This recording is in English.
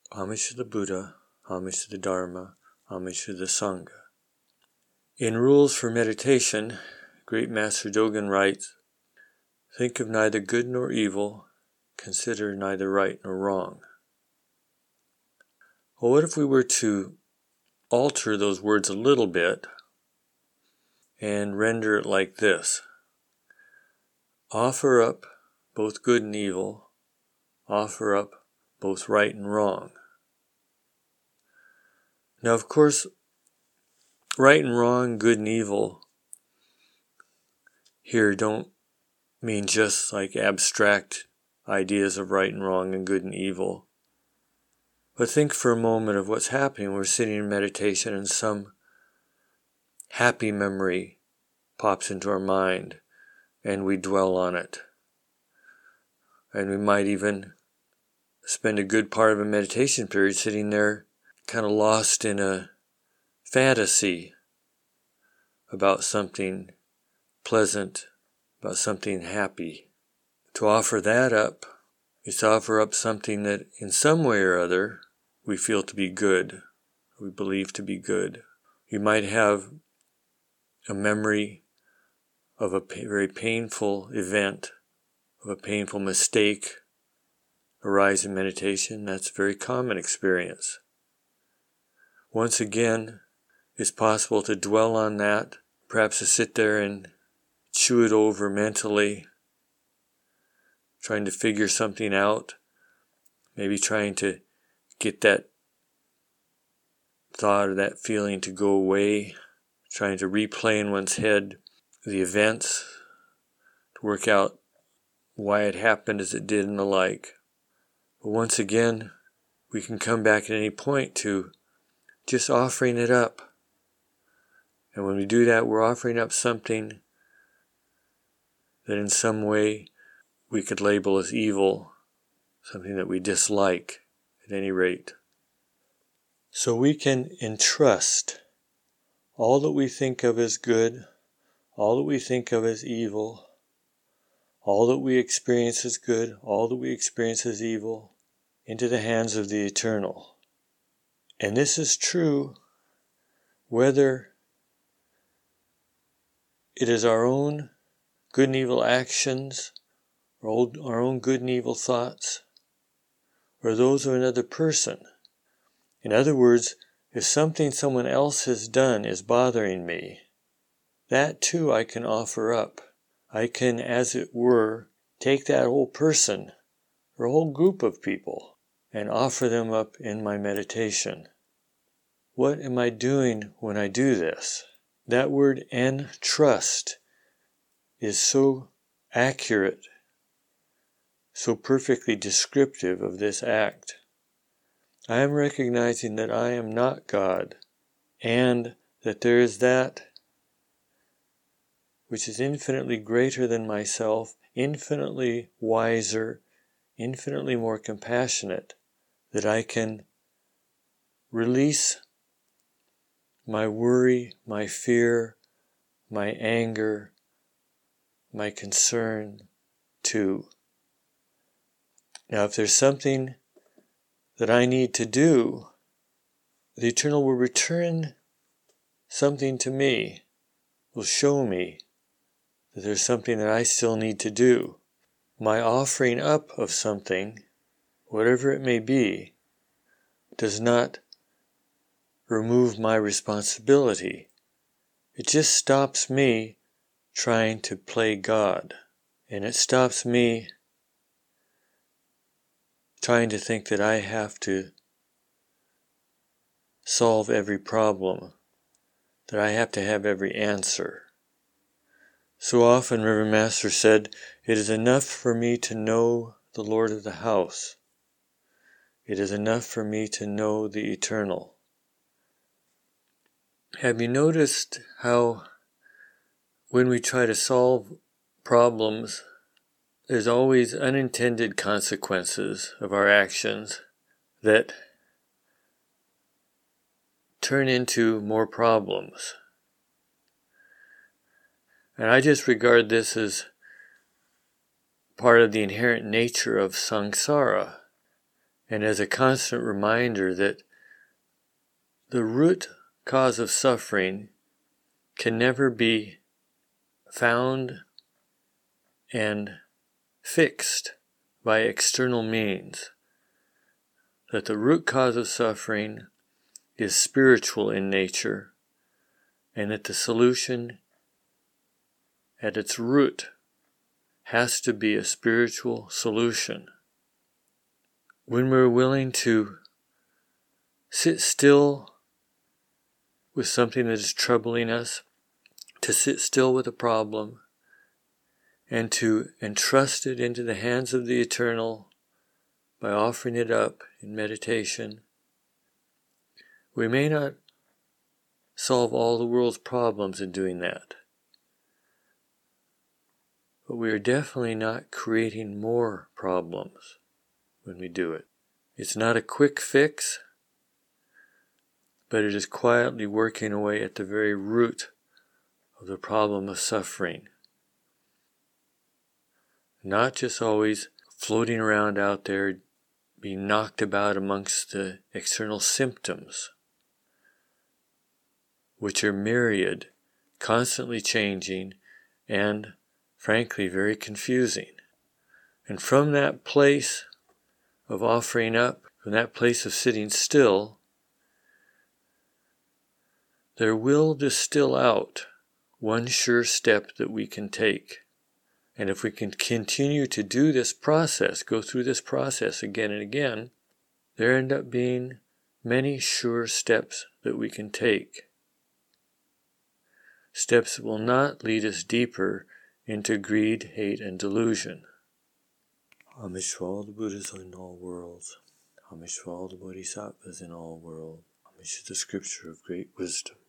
Homage to the Buddha, homage to the Dharma, homage to the Sangha. In Rules for Meditation, Great Master Dogen writes, think of neither good nor evil, consider neither right nor wrong. Well, what if we were to alter those words a little bit and render it like this? Offer up both good and evil, offer up both right and wrong. Now, of course, right and wrong, good and evil here don't mean just like abstract ideas of right and wrong and good and evil. But think for a moment of what's happening. We're sitting in meditation and some happy memory pops into our mind and we dwell on it. And we might even spend a good part of a meditation period sitting there kind of lost in a fantasy about something pleasant, about something happy. To offer that up is to offer up something that in some way or other we feel to be good, we believe to be good. You might have a memory of a very painful event, of a painful mistake arise in meditation. That's a very common experience. Once again, it's possible to dwell on that, perhaps to sit there and chew it over mentally, trying to figure something out, maybe trying to get that thought or that feeling to go away, trying to replay in one's head the events, to work out why it happened as it did and the like. But once again, we can come back at any point to just offering it up. And when we do that, we're offering up something that in some way we could label as evil, something that we dislike at any rate. So we can entrust all that we think of as good, all that we think of as evil, all that we experience as good, all that we experience as evil, into the hands of the Eternal. And this is true whether it is our own good and evil actions, or our own good and evil thoughts, or those of another person. In other words, if something someone else has done is bothering me, that too I can offer up. I can, as it were, take that whole person, or a whole group of people, and offer them up in my meditation. What am I doing when I do this? That word entrust is so accurate, so perfectly descriptive of this act. I am recognizing that I am not God, and that there is that which is infinitely greater than myself, infinitely wiser, infinitely more compassionate, that I can release my worry, my fear, my anger, my concern to. Now, if there's something that I need to do, the Eternal will return something to me, will show me that there's something that I still need to do. My offering up of something, whatever it may be, does not remove my responsibility. It just stops me trying to play God, and it stops me trying to think that I have to solve every problem, that I have to have every answer. So often, Reverend Master said, it is enough for me to know the Lord of the house. It is enough for me to know the Eternal. Have you noticed how when we try to solve problems, there's always unintended consequences of our actions that turn into more problems? And I just regard this as part of the inherent nature of samsara. and as a constant reminder that the root cause of suffering can never be found and fixed by external means. That the root cause of suffering is spiritual in nature, and that the solution at its root has to be a spiritual solution. When we're willing to sit still with something that is troubling us, to sit still with a problem, and to entrust it into the hands of the Eternal by offering it up in meditation, we may not solve all the world's problems in doing that, but we are definitely not creating more problems when we do it. It's not a quick fix, but it is quietly working away at the very root of the problem of suffering. Not just always floating around out there, being knocked about amongst the external symptoms, which are myriad, constantly changing, and, frankly, very confusing. And from that place of offering up, from that place of sitting still, there will distill out one sure step that we can take. And if we can continue to do this process, go through this process again and again, there end up being many sure steps that we can take. Steps that will not lead us deeper into greed, hate, and delusion. Homage to all the Buddhas in all worlds. Homage to all the Bodhisattvas in all worlds. Homage to the scripture of great wisdom.